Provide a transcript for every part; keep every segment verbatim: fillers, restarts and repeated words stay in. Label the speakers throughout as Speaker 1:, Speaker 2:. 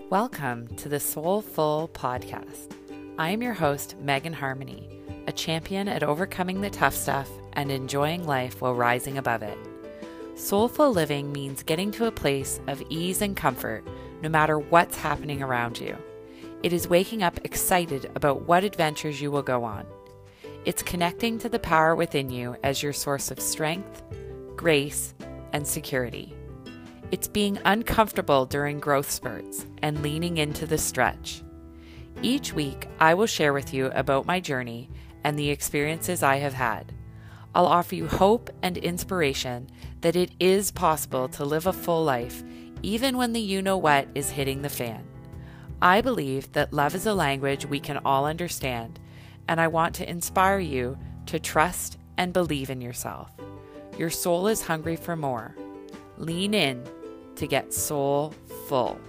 Speaker 1: Welcome to the Soulful Podcast. I am your host, Megan Harmony, a champion at overcoming the tough stuff and enjoying life while rising above it. Soulful living means getting to a place of ease and comfort no matter what's happening around you. It is waking up excited about what adventures you will go on. It's connecting to the power within you as your source of strength, grace, and security. It's being uncomfortable during growth spurts and leaning into the stretch. Each week, I will share with you about my journey and the experiences I have had. I'll offer you hope and inspiration that it is possible to live a full life even when the you-know-what is hitting the fan. I believe that love is a language we can all understand, and I want to inspire you to trust and believe in yourself. Your soul is hungry for more. Lean in to get soul full.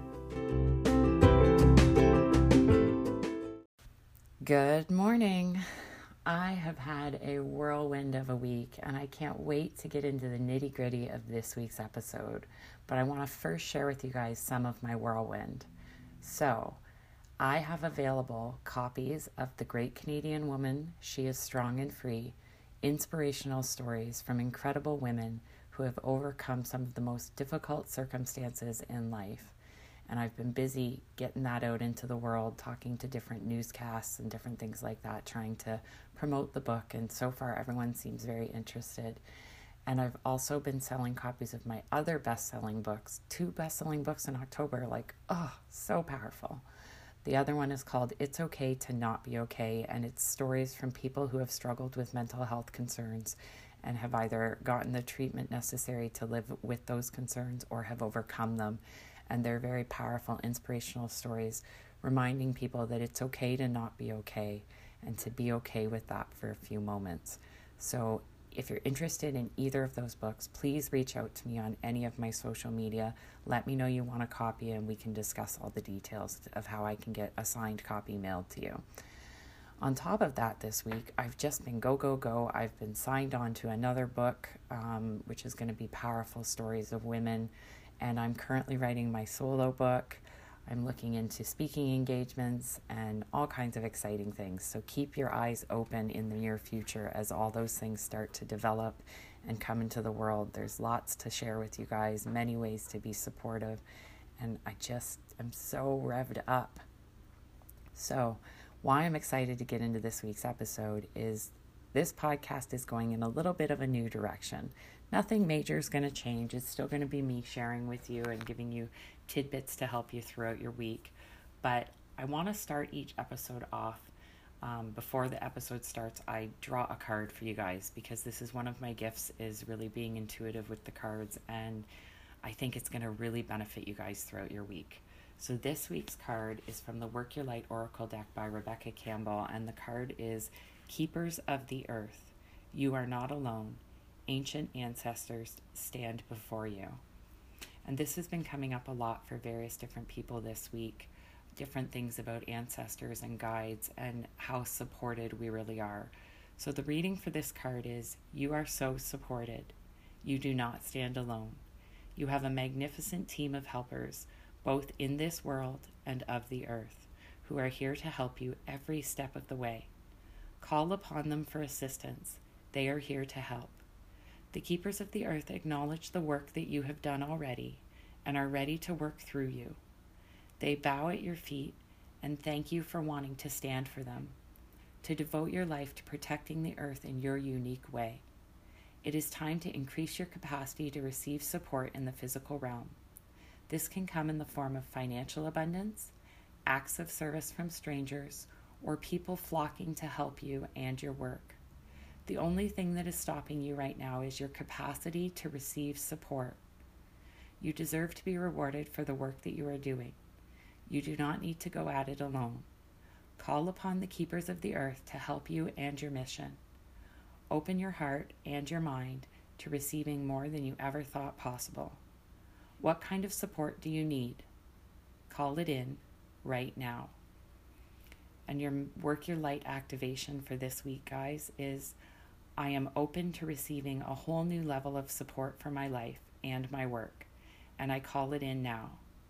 Speaker 1: Good morning. I have had a whirlwind of a week, and I can't wait to get into the nitty-gritty of this week's episode. But I want to first share with you guys some of my whirlwind. So, I have available copies of The Great Canadian Woman, She is Strong and Free, inspirational stories from incredible women who have overcome some of the most difficult circumstances in life. And I've been busy getting that out into the world, talking to different newscasts and different things like that, trying to promote the book. And so far, everyone seems very interested. And I've also been selling copies of my other best-selling books, two best-selling books in October, like, oh, so powerful. The other one is called It's Okay to Not Be Okay, and it's stories from people who have struggled with mental health concerns and have either gotten the treatment necessary to live with those concerns or have overcome them. And they're very powerful, inspirational stories, reminding people that it's okay to not be okay and to be okay with that for a few moments. So if you're interested in either of those books, please reach out to me on any of my social media. Let me know you want a copy, and we can discuss all the details of how I can get a signed copy mailed to you. On top of that, this week, I've just been go, go, go. I've been signed on to another book, um, which is going to be Powerful Stories of Women, and I'm currently writing my solo book. I'm looking into speaking engagements and all kinds of exciting things. So keep your eyes open in the near future as all those things start to develop and come into the world. There's lots to share with you guys, many ways to be supportive, and I just am so revved up. So why I'm excited to get into this week's episode is this podcast is going in a little bit of a new direction. Nothing major is going to change. It's still going to be me sharing with you and giving you tidbits to help you throughout your week. But I want to start each episode off. Um, before the episode starts, I draw a card for you guys because this is one of my gifts, is really being intuitive with the cards. And I think it's going to really benefit you guys throughout your week. So this week's card is from the Work Your Light Oracle deck by Rebecca Campbell, and the card is Keepers of the Earth. You are not alone. Ancient ancestors stand before you. And this has been coming up a lot for various different people this week, different things about ancestors and guides and how supported we really are. So the reading for this card is, you are so supported. You do not stand alone. You have a magnificent team of helpers, both in this world and of the earth, who are here to help you every step of the way. Call upon them for assistance. They are here to help. The keepers of the earth acknowledge the work that you have done already and are ready to work through you. They bow at your feet and thank you for wanting to stand for them, to devote your life to protecting the earth in your unique way. It is time to increase your capacity to receive support in the physical realm. This can come in the form of financial abundance, acts of service from strangers, or people flocking to help you and your work. The only thing that is stopping you right now is your capacity to receive support. You deserve to be rewarded for the work that you are doing. You do not need to go at it alone. Call upon the keepers of the earth to help you and your mission. Open your heart and your mind to receiving more than you ever thought possible. What kind of support do you need? Call it in right now. And your Work Your Light activation for this week, guys, is I am open to receiving a whole new level of support for my life and my work, and I call it in now.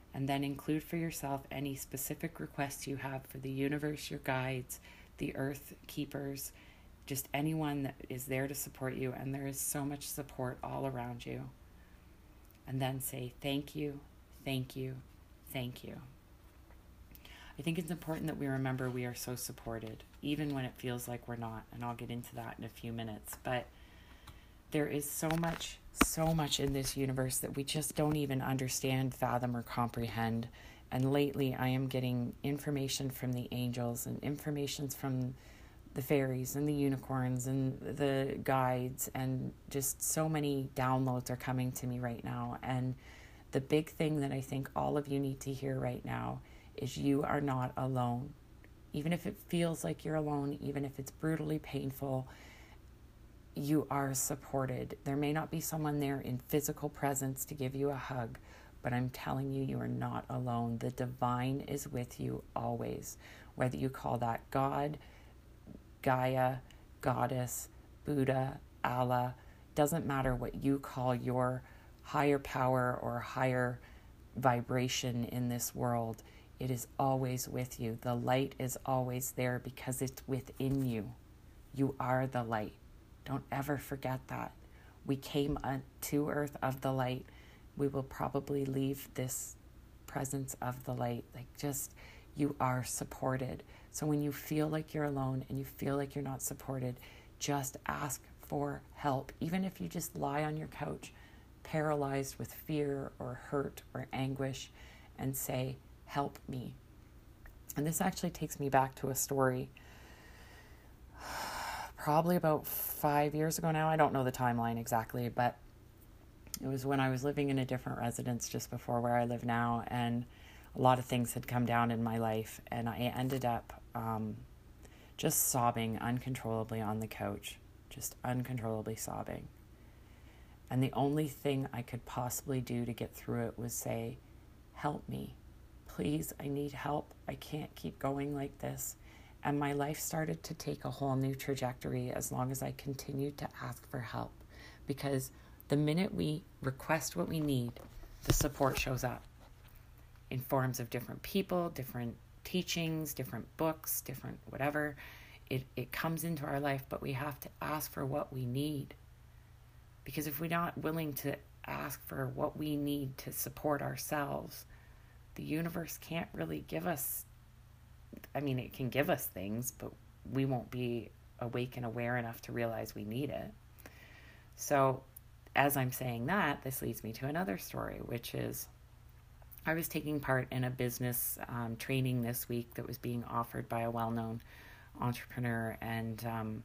Speaker 1: And then include for yourself any specific requests you have for the universe, your guides, the earth keepers, just anyone that is there to support you. And there is so much support all around you. And then say, thank you, thank you, thank you. I think it's important that we remember we are so supported, even when it feels like we're not. And I'll get into that in a few minutes. But there is so much, so much in this universe that we just don't even understand, fathom, or comprehend. And lately I am getting information from the angels and information from the fairies and the unicorns and the guides, and just so many downloads are coming to me right now. And the big thing that I think all of you need to hear right now is you are not alone. Even if it feels like you're alone, even if it's brutally painful, you are supported. There may not be someone there in physical presence to give you a hug, but I'm telling you, you are not alone. The divine is with you always. Whether you call that God, Gaia, Goddess, Buddha, Allah, doesn't matter what you call your higher power or higher vibration in this world. It is always with you. The light is always there because it's within you. You are the light. Don't ever forget that. We came to earth of the light. We will probably leave this presence of the light. Like, just, you are supported. So when you feel like you're alone and you feel like you're not supported, just ask for help. Even if you just lie on your couch, paralyzed with fear or hurt or anguish, and say, help me. And this actually takes me back to a story probably about five years ago now. I don't know the timeline exactly, but it was when I was living in a different residence just before where I live now, and a lot of things had come down in my life, and I ended up um, just sobbing uncontrollably on the couch, just uncontrollably sobbing. And the only thing I could possibly do to get through it was say, help me. Please, I need help. I can't keep going like this. And my life started to take a whole new trajectory as long as I continued to ask for help. Because the minute we request what we need, the support shows up in forms of different people, different teachings, different books, different whatever. It, it comes into our life, but we have to ask for what we need. Because if we're not willing to ask for what we need to support ourselves, the universe can't really give us, I mean, it can give us things, but we won't be awake and aware enough to realize we need it. So as I'm saying that, this leads me to another story, which is I was taking part in a business um, training this week that was being offered by a well-known entrepreneur, and um,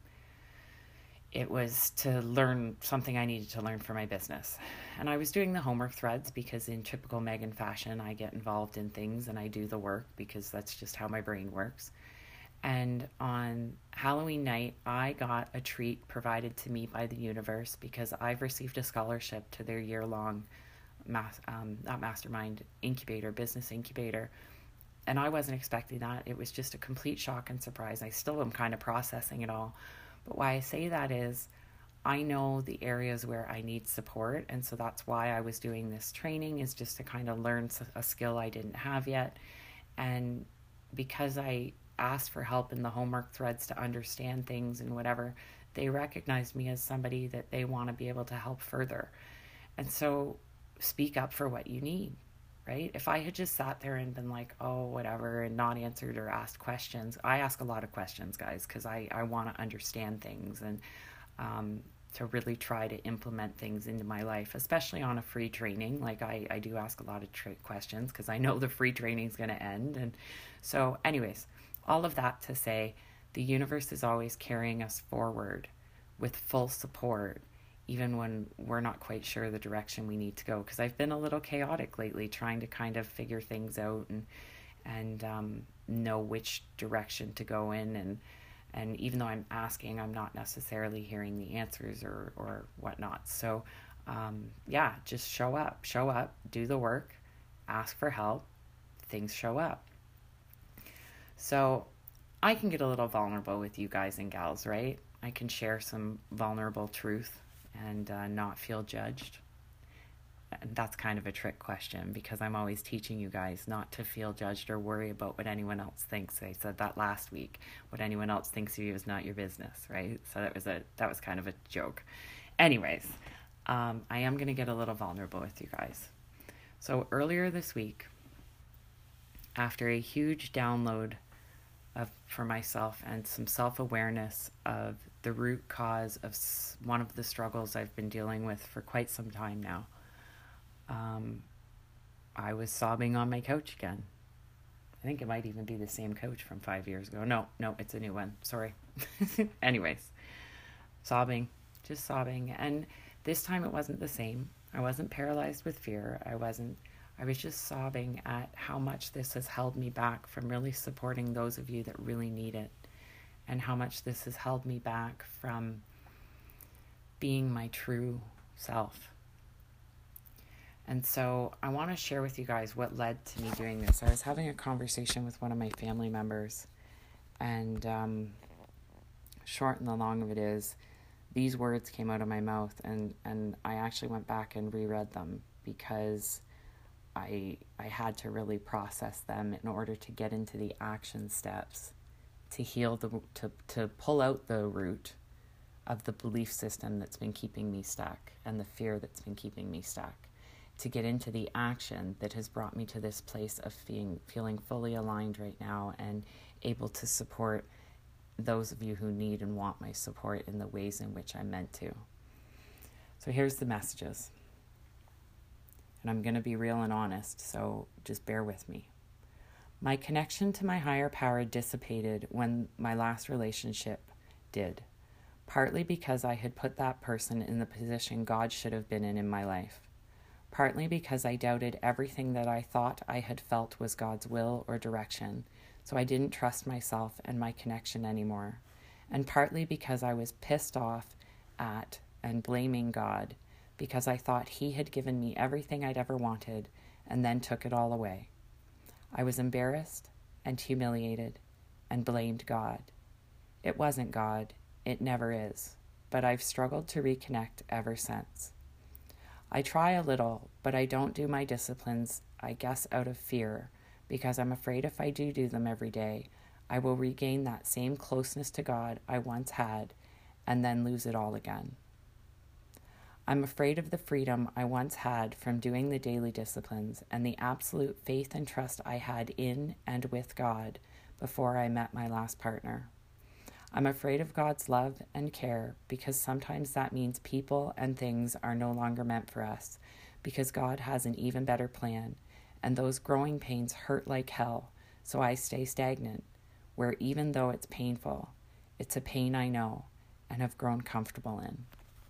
Speaker 1: it was to learn something I needed to learn for my business. And I was doing the homework threads because in typical Megan fashion, I get involved in things and I do the work because that's just how my brain works. And on Halloween night, I got a treat provided to me by the universe because I've received a scholarship to their year-long mas- um, not mastermind incubator, business incubator. And I wasn't expecting that. It was just a complete shock and surprise. I still am kind of processing it all. But why I say that is I know the areas where I need support. And so that's why I was doing this training, is just to kind of learn a skill I didn't have yet. And because I asked for help in the homework threads to understand things and whatever, they recognized me as somebody that they want to be able to help further. And so speak up for what you need, right? If I had just sat there and been like, oh, whatever, and not answered or asked questions. I ask a lot of questions, guys, because I, I want to understand things and um, to really try to implement things into my life, especially on a free training. Like I, I do ask a lot of tra- questions because I know the free training is going to end. And so anyways, all of that to say, the universe is always carrying us forward with full support, even when we're not quite sure the direction we need to go. Because I've been a little chaotic lately, trying to kind of figure things out and and um, know which direction to go in. And and even though I'm asking, I'm not necessarily hearing the answers or, or whatnot. So um, yeah, just show up, show up, do the work, ask for help, things show up. So I can get a little vulnerable with you guys and gals, right? I can share some vulnerable truth and uh, not feel judged. And that's kind of a trick question because I'm always teaching you guys not to feel judged or worry about what anyone else thinks. I said that last week. What anyone else thinks of you is not your business, right? So that was a that was kind of a joke. Anyways, um, I am going to get a little vulnerable with you guys. So earlier this week, after a huge download of for myself and some self-awareness of the root cause of one of the struggles I've been dealing with for quite some time now, um, I was sobbing on my couch again. I think it might even be the same couch from five years ago. No, no, it's a new one. Sorry. Anyways, sobbing, just sobbing. And this time it wasn't the same. I wasn't paralyzed with fear. I wasn't, I was just sobbing at how much this has held me back from really supporting those of you that really need it. And how much this has held me back from being my true self. And so I want to share with you guys what led to me doing this. I was having a conversation with one of my family members, and um, short and the long of it is, these words came out of my mouth, and, and I actually went back and reread them because I I had to really process them in order to get into the action steps to heal the to to pull out the root of the belief system that's been keeping me stuck and the fear that's been keeping me stuck, to get into the action that has brought me to this place of feeling feeling fully aligned right now and able to support those of you who need and want my support in the ways in which I'm meant to. So here's the messages. And I'm going to be real and honest, so just bear with me. My connection to my higher power dissipated when my last relationship did, partly because I had put that person in the position God should have been in in my life, partly because I doubted everything that I thought I had felt was God's will or direction, so I didn't trust myself and my connection anymore, and partly because I was pissed off at and blaming God because I thought He had given me everything I'd ever wanted and then took it all away. I was embarrassed and humiliated and blamed God. It wasn't God, it never is, but I've struggled to reconnect ever since. I try a little, but I don't do my disciplines, I guess out of fear, because I'm afraid if I do do them every day, I will regain that same closeness to God I once had and then lose it all again. I'm afraid of the freedom I once had from doing the daily disciplines and the absolute faith and trust I had in and with God before I met my last partner. I'm afraid of God's love and care because sometimes that means people and things are no longer meant for us because God has an even better plan, and those growing pains hurt like hell, so I stay stagnant, where even though it's painful, it's a pain I know and have grown comfortable in.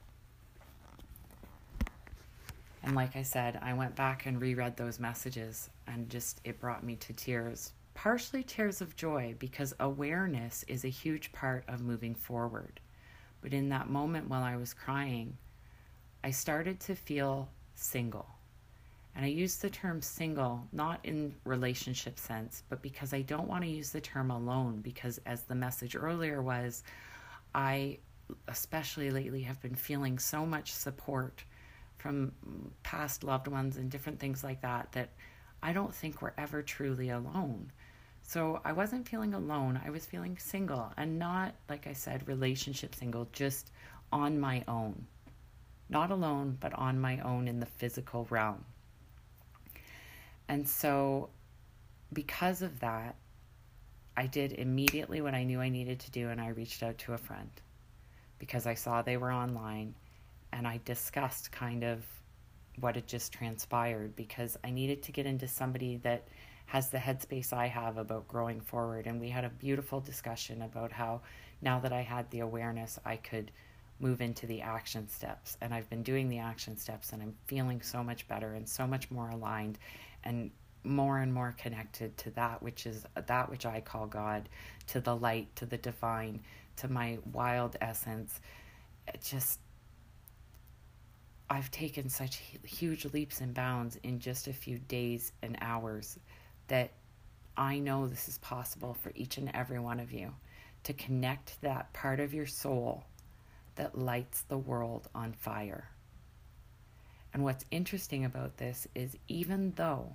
Speaker 1: And like I said, I went back and reread those messages, and just it brought me to tears. Partially tears of joy, because awareness is a huge part of moving forward. But in that moment while I was crying, I started to feel single. And I use the term single, not in relationship sense, but because I don't want to use the term alone, because as the message earlier was, I, especially lately, have been feeling so much support from past loved ones and different things like that, that I don't think we're ever truly alone. So I wasn't feeling alone, I was feeling single, and not, like I said, relationship single, just on my own. Not alone, but on my own in the physical realm. And so because of that, I did immediately what I knew I needed to do, and I reached out to a friend because I saw they were online, and I discussed kind of what had just transpired, because I needed to get into somebody that has the headspace I have about growing forward. And we had a beautiful discussion about how now that I had the awareness, I could move into the action steps. And I've been doing the action steps, and I'm feeling so much better and so much more aligned and more and more connected to that which is that which I call God, to the light, to the divine, to my wild essence. It just, I've taken such huge leaps and bounds in just a few days and hours that I know this is possible for each and every one of you, to connect that part of your soul that lights the world on fire. And what's interesting about this is even though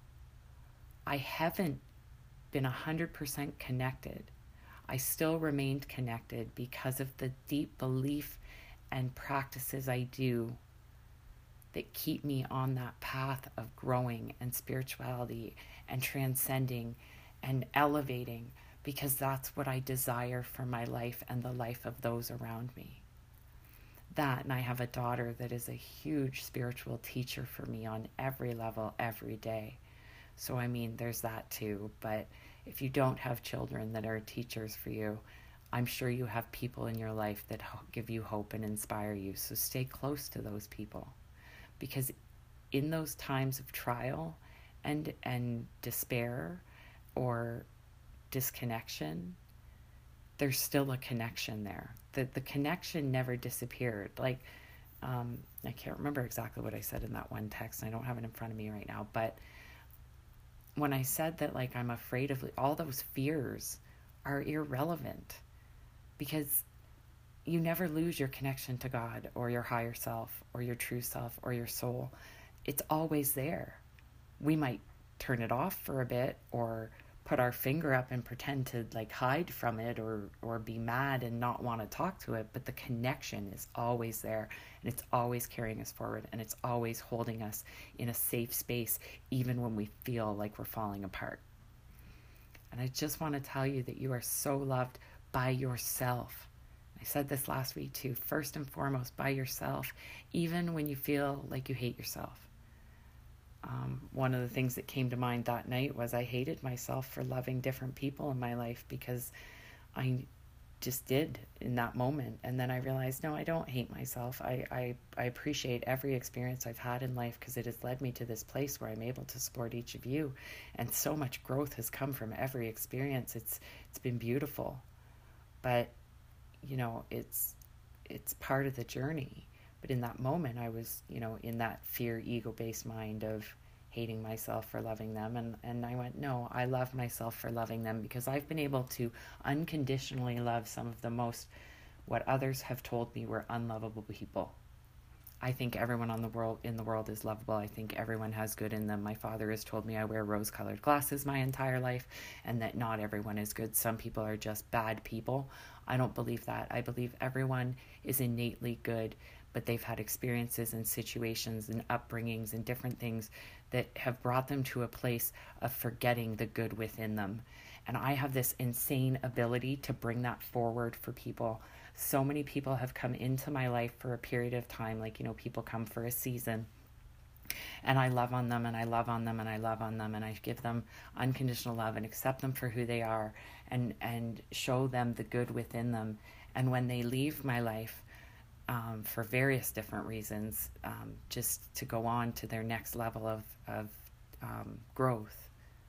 Speaker 1: I haven't been one hundred percent connected, I still remained connected because of the deep belief and practices I do that keep me on that path of growing and spirituality and transcending and elevating, because that's what I desire for my life and the life of those around me. That, and I have a daughter that is a huge spiritual teacher for me on every level, every day. So, I mean, there's that too. But if you don't have children that are teachers for you, I'm sure you have people in your life that give you hope and inspire you. So stay close to those people. Because in those times of trial and and despair or disconnection, there's still a connection there. The, the connection never disappeared. Like, um, I can't remember exactly what I said in that one text. I don't have it in front of me right now. But when I said that, like, I'm afraid of, all those fears are irrelevant, because you never lose your connection to God or your higher self or your true self or your soul. It's always there. We might turn it off for a bit or put our finger up and pretend to like hide from it or, or be mad and not want to talk to it. But the connection is always there, and it's always carrying us forward, and it's always holding us in a safe space, even when we feel like we're falling apart. And I just want to tell you that you are so loved by yourself. I said this last week too, first and foremost by yourself, even when you feel like you hate yourself. Um, one of the things that came to mind that night was I hated myself for loving different people in my life, because I just did in that moment. And then I realized, no, I don't hate myself. I, I, I appreciate every experience I've had in life, because it has led me to this place where I'm able to support each of you. And so much growth has come from every experience. It's it's been beautiful. But you know, it's it's part of the journey. But in that moment, I was, you know, in that fear, ego-based mind of hating myself for loving them. And, and I went, no, I love myself for loving them, because I've been able to unconditionally love some of the most, what others have told me were unlovable people. I think everyone on the world in the world is lovable. I think everyone has good in them. My father has told me I wear rose-colored glasses my entire life, and that not everyone is good. Some people are just bad people. I don't believe that. I believe everyone is innately good, but they've had experiences and situations and upbringings and different things that have brought them to a place of forgetting the good within them. And I have this insane ability to bring that forward for people. So many people have come into my life for a period of time, like, you know, people come for a season, and I love on them and I love on them and I love on them and I give them unconditional love and accept them for who they are, and, and show them the good within them. And when they leave my life, um, for various different reasons, um, just to go on to their next level of, of um, growth,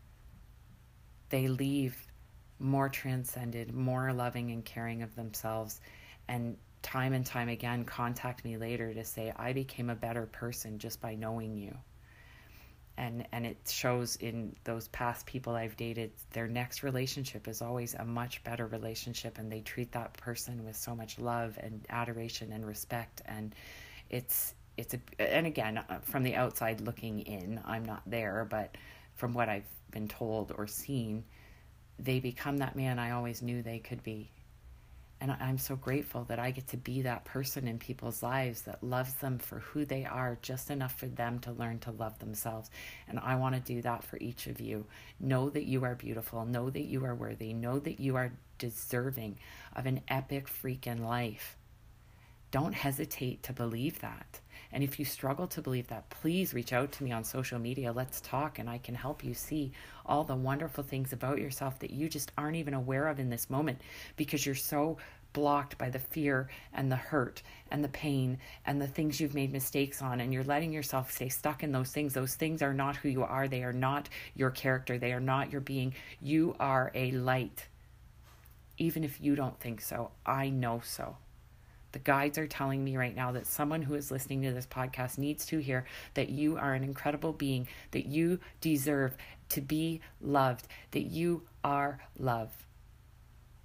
Speaker 1: they leave more transcended, more loving and caring of themselves, and time and time again contact me later to say, I became a better person just by knowing you. And and it shows in those past people I've dated, their next relationship is always a much better relationship, and they treat that person with so much love and adoration and respect. And it's it's a, and again, from the outside looking in, I'm not there, but from what I've been told or seen, they become that man I always knew they could be. And I'm so grateful that I get to be that person in people's lives that loves them for who they are, just enough for them to learn to love themselves. And I want to do that for each of you. Know that you are beautiful. Know that you are worthy. Know that you are deserving of an epic freaking life. Don't hesitate to believe that. And if you struggle to believe that, please reach out to me on social media. Let's talk, and I can help you see all the wonderful things about yourself that you just aren't even aware of in this moment, because you're so blocked by the fear and the hurt and the pain and the things you've made mistakes on, and you're letting yourself stay stuck in those things. Those things are not who you are. They are not your character. They are not your being. You are a light. Even if you don't think so, I know so. The guides are telling me right now that someone who is listening to this podcast needs to hear that you are an incredible being, that you deserve to be loved, that you are love.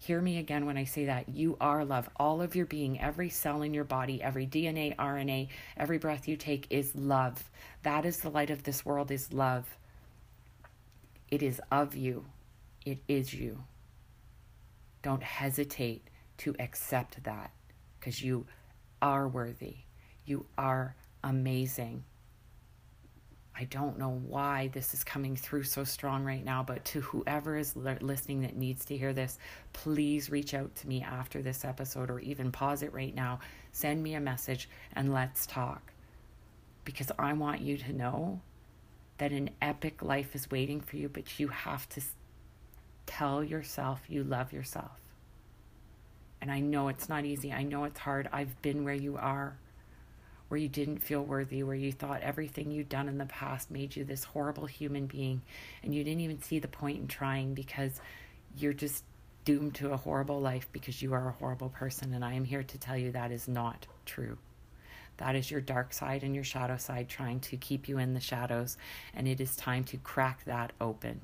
Speaker 1: Hear me again when I say that. You are love. All of your being, every cell in your body, every D N A, R N A, every breath you take is love. That is the light of this world, is love. It is of you. It is you. Don't hesitate to accept that, because you are worthy. You are amazing. I don't know why this is coming through so strong right now, but to whoever is listening that needs to hear this, please reach out to me after this episode, or even pause it right now. Send me a message and let's talk, because I want you to know that an epic life is waiting for you, but you have to tell yourself you love yourself. And I know it's not easy. I know it's hard. I've been where you are, where you didn't feel worthy, where you thought everything you'd done in the past made you this horrible human being, and you didn't even see the point in trying, because you're just doomed to a horrible life because you are a horrible person. And I am here to tell you that is not true. That is your dark side and your shadow side trying to keep you in the shadows, and it is time to crack that open.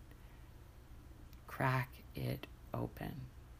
Speaker 1: Crack it open.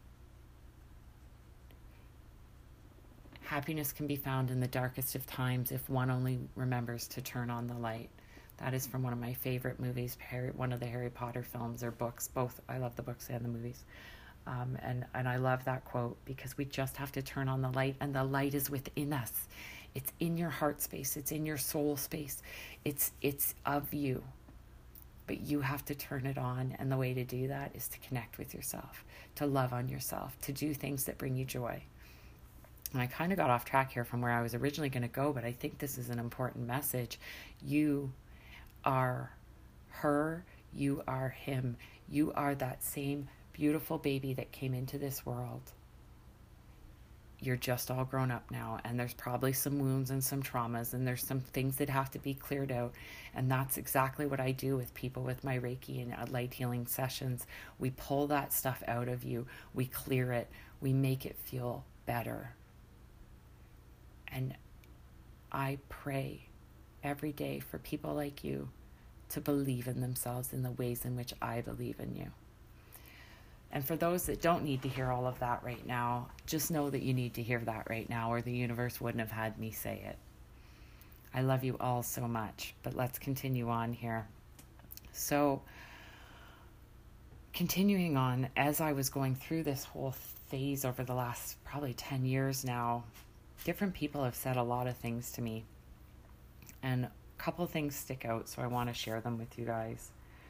Speaker 1: Happiness can be found in the darkest of times if one only remembers to turn on the light. That is from one of my favorite movies, Harry, one of the Harry Potter films or books. Both. I love the books and the movies. Um, and, and I love that quote, because we just have to turn on the light, and the light is within us. It's in your heart space. It's in your soul space. It's, it's of you. But you have to turn it on, and the way to do that is to connect with yourself, to love on yourself, to do things that bring you joy. And I kind of got off track here from where I was originally going to go, but I think this is an important message. You are her, you are him. You are that same beautiful baby that came into this world. You're just all grown up now, and there's probably some wounds and some traumas, and there's some things that have to be cleared out. And that's exactly what I do with people with my Reiki and light healing sessions. We pull that stuff out of you. We clear it. We make it feel better. And I pray every day for people like you to believe in themselves in the ways in which I believe in you. And for those that don't need to hear all of that right now, just know that you need to hear that right now, or the universe wouldn't have had me say it. I love you all so much, but let's continue on here. So, continuing on, as I was going through this whole phase over the last probably ten years now, different people have said a lot of things to me, and a couple things stick out, so I want to share them with you guys.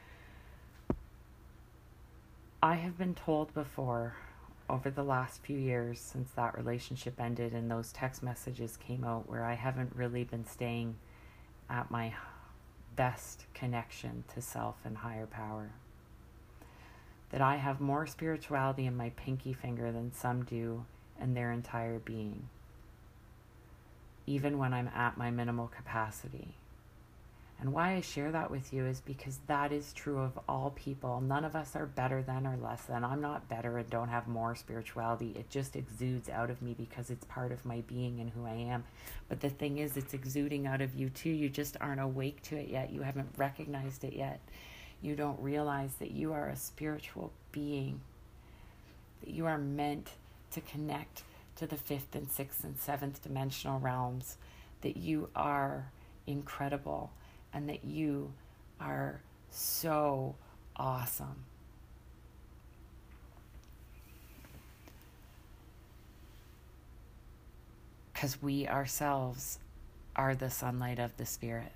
Speaker 1: I have been told before, over the last few years since that relationship ended and those text messages came out, where I haven't really been staying at my best connection to self and higher power, that I have more spirituality in my pinky finger than some do in their entire being, even when I'm at my minimal capacity. And why I share that with you is because that is true of all people. None of us are better than or less than. I'm not better and don't have more spirituality. It just exudes out of me because it's part of my being and who I am. But the thing is, it's exuding out of you too. You just aren't awake to it yet. You haven't recognized it yet. You don't realize that you are a spiritual being, that you are meant to connect to the fifth and sixth and seventh dimensional realms, that you are incredible, and that you are so awesome. Because we ourselves are the sunlight of the spirit.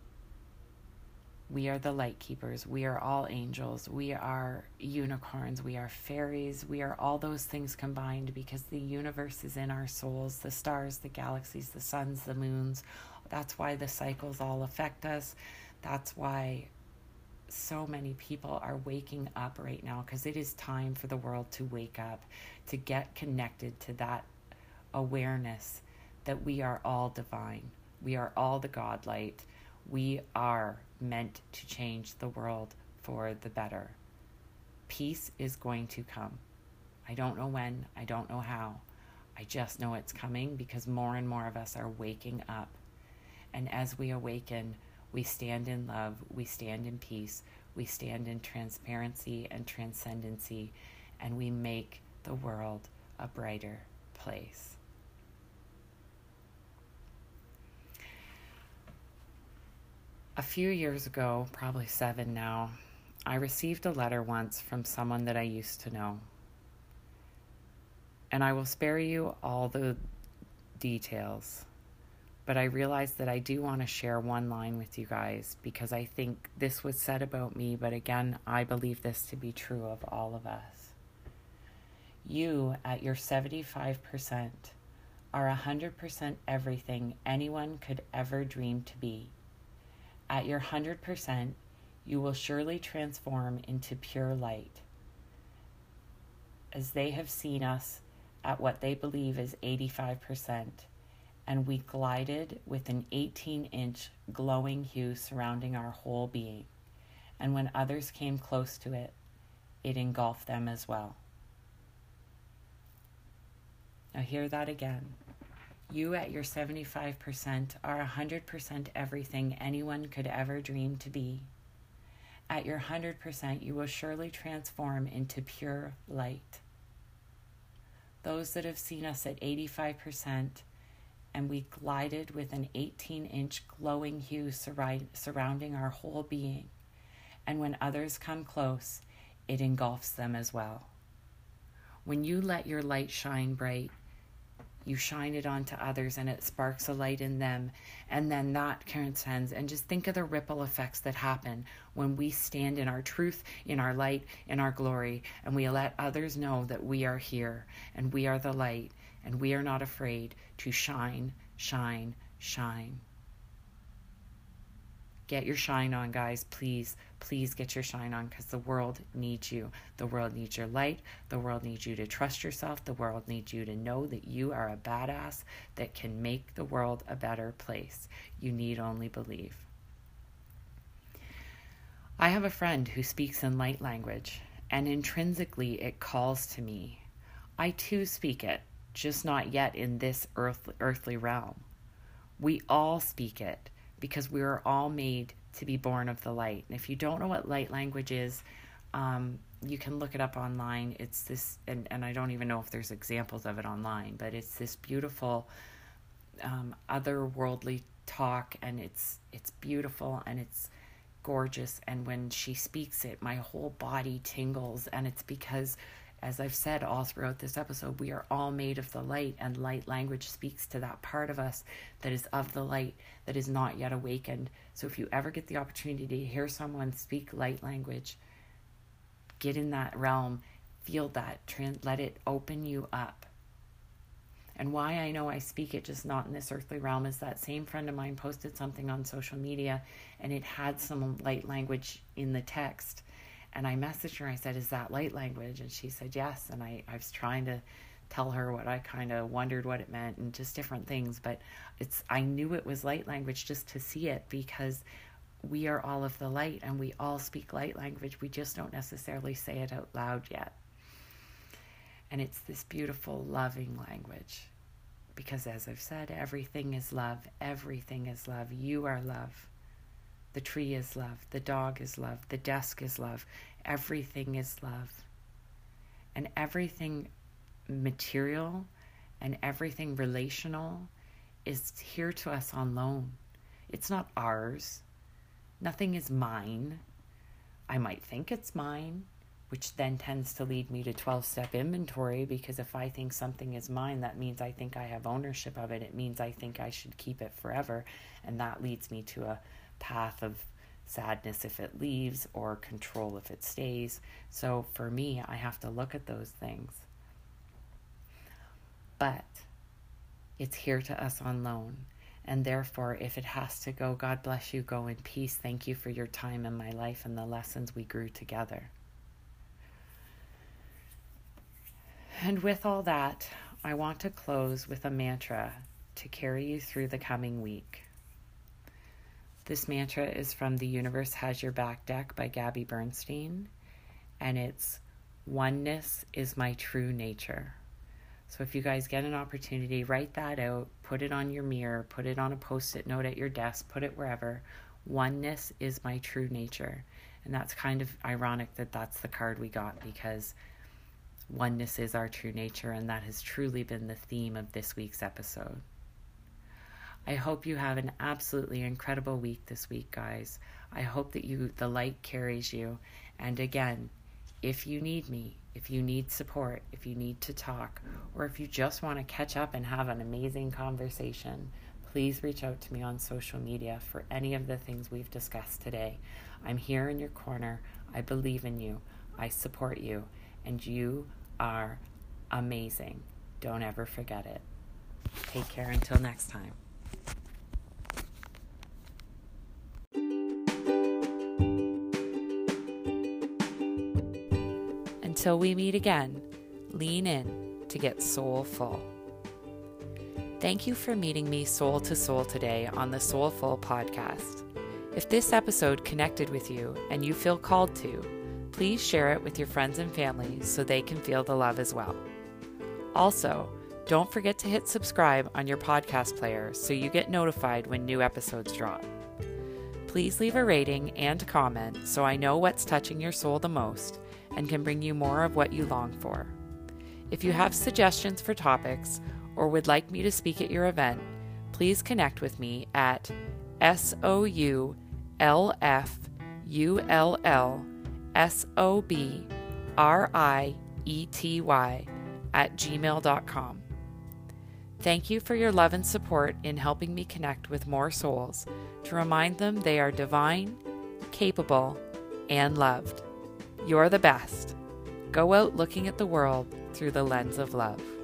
Speaker 1: We are the light keepers. We are all angels. We are unicorns. We are fairies. We are all those things combined, because the universe is in our souls, the stars, the galaxies, the suns, the moons. That's why the cycles all affect us. That's why so many people are waking up right now, because it is time for the world to wake up, to get connected to that awareness that we are all divine. We are all the God light. We are meant to change the world for the better. Peace is going to come. I don't know when. I don't know how. I just know it's coming, because more and more of us are waking up. And as we awaken, we stand in love, we stand in peace, we stand in transparency and transcendency, and we make the world a brighter place. A few years ago, probably seven now, I received a letter once from someone that I used to know. And I will spare you all the details, but I realized that I do want to share one line with you guys because I think this was said about me, but again, I believe this to be true of all of us. You, at your seventy-five percent, are one hundred percent everything anyone could ever dream to be. At your one hundred percent, you will surely transform into pure light. As they have seen us at what they believe is eighty-five percent, and we glided with an eighteen-inch glowing hue surrounding our whole being. And when others came close to it, it engulfed them as well. Now hear that again. You at your seventy-five percent are one hundred percent everything anyone could ever dream to be. At your one hundred percent, you will surely transform into pure light. Those that have seen us at eighty-five percent, and we glided with an eighteen-inch glowing hue surri- surrounding our whole being, and when others come close, it engulfs them as well. When you let your light shine bright, you shine it onto others and it sparks a light in them, and then that transcends. And just think of the ripple effects that happen when we stand in our truth, in our light, in our glory, and we let others know that we are here and we are the light and we are not afraid to shine, shine, shine. Get your shine on, guys. Please, please get your shine on, because the world needs you. The world needs your light. The world needs you to trust yourself. The world needs you to know that you are a badass that can make the world a better place. You need only believe. I have a friend who speaks in light language, and intrinsically it calls to me. I too speak it, just not yet in this earth, earthly realm. We all speak it, because we are all made to be born of the light. And if you don't know what light language is, um, you can look it up online. It's this, and, and I don't even know if there's examples of it online, but it's this beautiful um, otherworldly talk, and it's it's beautiful and it's gorgeous. And when she speaks it, my whole body tingles, and it's because, as I've said all throughout this episode, we are all made of the light, and light language speaks to that part of us that is of the light, that is not yet awakened. So if you ever get the opportunity to hear someone speak light language, get in that realm, feel that, trans- let it open you up. And why I know I speak it, just not in this earthly realm, is that same friend of mine posted something on social media, and it had some light language in the text. And I messaged her, I said, is that light language? And she said, yes. And I, I was trying to tell her what I kind of wondered what it meant and just different things. But it's I knew it was light language just to see it, because we are all of the light and we all speak light language. We just don't necessarily say it out loud yet. And it's this beautiful, loving language. Because as I've said, everything is love. Everything is love. You are love. The tree is love. The dog is love. The desk is love. Everything is love. And everything material and everything relational is here to us on loan. It's not ours. Nothing is mine. I might think it's mine, which then tends to lead me to twelve-step inventory, because if I think something is mine, that means I think I have ownership of it. It means I think I should keep it forever. And that leads me to a path of sadness if it leaves, or control if it stays. So for me, I have to look at those things. But it's here to us on loan. And therefore, if it has to go, God bless you, go in peace. Thank you for your time in my life and the lessons we grew together. And with all that, I want to close with a mantra to carry you through the coming week. This mantra is from The Universe Has Your Back deck by Gabby Bernstein, and it's, oneness is my true nature. So if you guys get an opportunity, write that out, put it on your mirror, put it on a post-it note at your desk, put it wherever. Oneness is my true nature. And that's kind of ironic that that's the card we got, because oneness is our true nature, and that has truly been the theme of this week's episode. I hope you have an absolutely incredible week this week, guys. I hope that you the light carries you. And again, if you need me, if you need support, if you need to talk, or if you just want to catch up and have an amazing conversation, please reach out to me on social media for any of the things we've discussed today. I'm here in your corner. I believe in you. I support you. And you are amazing. Don't ever forget it. Take care until next time. Until we meet again, lean in to get soulful. Thank you for meeting me soul to soul today on the Soulful podcast. If this episode connected with you and you feel called to, please share it with your friends and family so they can feel the love as well. Also, don't forget to hit subscribe on your podcast player so you get notified when new episodes drop. Please leave a rating and comment so I know what's touching your soul the most and can bring you more of what you long for. If you have suggestions for topics or would like me to speak at your event, please connect with me at S O U L F U L L S O B R I E T Y at gmail dot com. Thank you for your love and support in helping me connect with more souls to remind them they are divine, capable, and loved. You're the best. Go out looking at the world through the lens of love.